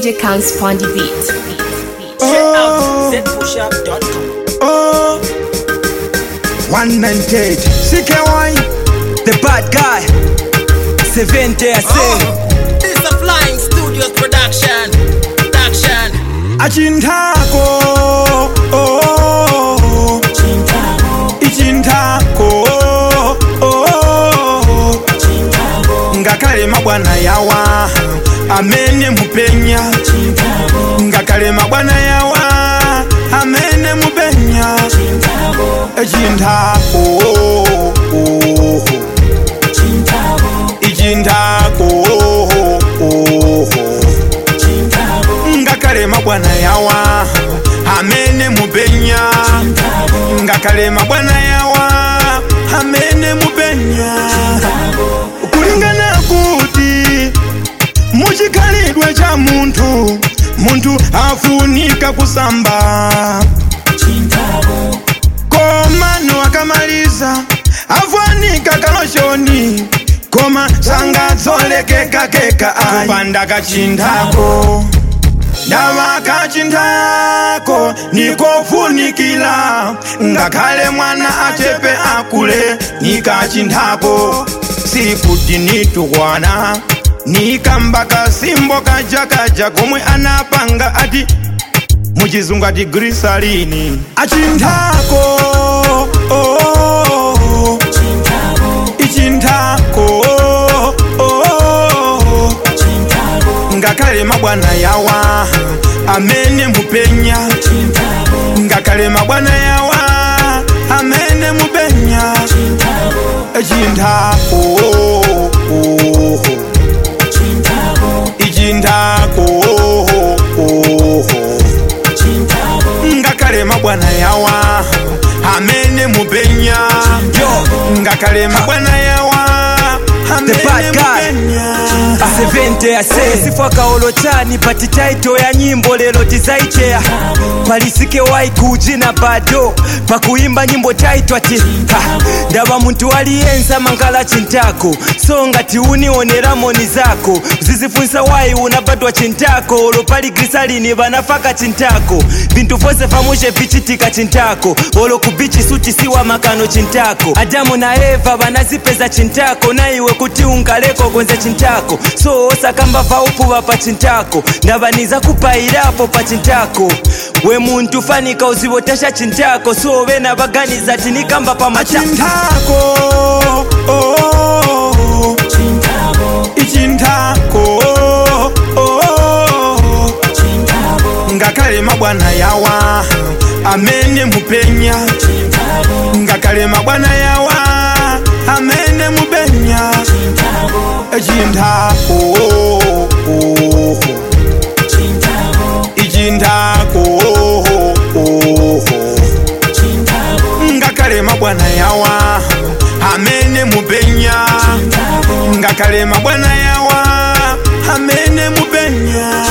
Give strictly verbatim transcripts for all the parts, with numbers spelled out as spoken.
J Counts on the beat. Check out z push up dot com. Oh, one ninety-eight. C K Y, the bad guy. seventy, I say. Oh, this is a Flying Studios production. Production. Achintako. Oh, Chintako. Ichintako. Oh, Chintako. Ngakale mabwana yawa. Amene mupenya. Chintako. Ngakale mabwana yawa. Amene mupenya. Chintako. Chintako. Chintako. Ichintako. Chintako. Ngakale mabwana yawa. Amene mupenya. Chintako. Ngakale mabwana yawa. Amene mupenya. Kulingana kuti muchikhalidwe cha munthu, munthu afunika kusamba. Chintako. Koma no akamaliza afunika kaloshoni. Koma sanga zolekeka keka ayi kupanda kachintako. Ndawa kachintako nikofunikila. Ngakhale mwana achepe akule nikachintako. Sikuti nitukwana nikamba kasimbo kaja kaja komwe anapanga ati muchizungu ati grisalini. Achintako. Oh, Chintako. ichintako. Oh, Chintako. ngakhale mabwana yawa amene mupenya. Chintako. Ngakhale mabwana yawa amene mupenya. Chintako. Chintako. Chintako. Ichintako. Chintako. Ngakhale mabwana yawa amene mupenya. Yo, ngakhale mabwana yawa amene mupenya. seventy, I say. Sifa kaolo chani pati title ya nyimbo lelo tizaichea. Palisike wai kujina bado pakuimba nyimbo title ati ha, ndaba muntu aliyenza mangala chintako. So ngati unionera moni zako zizifunsa wai unabadwa chintako. Olo pali grisalini banafaka chintako. Bintu fose famuje vichitika chintako. Olo kubichi suti siwa makano chintako. Adamu na Eva banazipeza chintako. Na iwe kuti ungaleko kwenze chintako. So osakamba vaupu vapa chintako. Ndabaniza kupairapo pa chintako. We muntu fanika uzivotasha chintako. So vena baganiza tinikamba pa mata Chintako. Oh, Chintako. ichintako. Oh, Chintako. ngakhale mabwana yawa amene mupenya. Chintako. Ngakhale mabwana yawa amene mupenya. Chintako. Chintako. Chintako. Ichintako. Chintako. Ngakhale mabwana yawa amene mupenya. Chintako. Ngakhale mabwana yawa amene mupenya.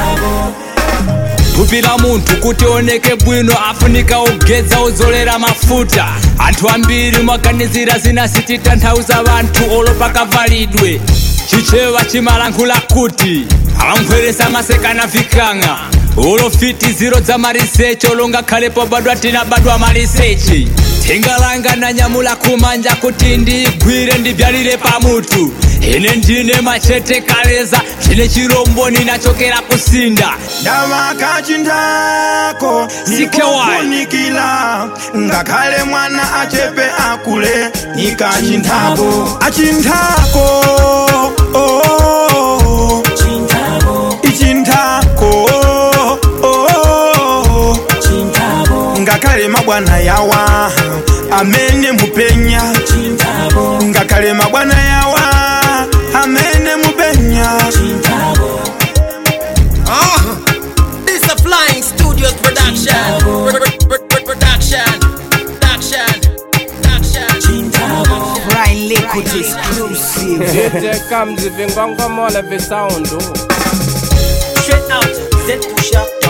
Tupila muntu kuti oneke bwino afunika ugedza uzolera mafuta. Anthu ambiri maganizira zinasitita nthauza bantu olo pakavalidwe. Chichewa chimalankhula kuti amamveresa masekana vikanga. Olo fiti ziro za marisechi olo ngakhale pobadwa tinabadwa marisechi. Tingalanga na nyamula kumanja kuti ndigwire ndibyalire pamutu. Ine ndine machete kaleza chine chirombo ninachokera kusinda. Ndawa kachintako nikofunikila. Ngakhale mwana achepe akule nikachintako. Achintako. Oh, Chintako. ichintako. Oh, Chintako. ngakhale mabwana yawa amene mupenya. Chintako. Ngakhale mabwana yawa amene mupenya. Chintako. Oh, this is a Flying Studios production. Production. Production. Production. Chintako. Brian Liquid exclusive. D J comes if you gonna come on every sound. Straight out z push up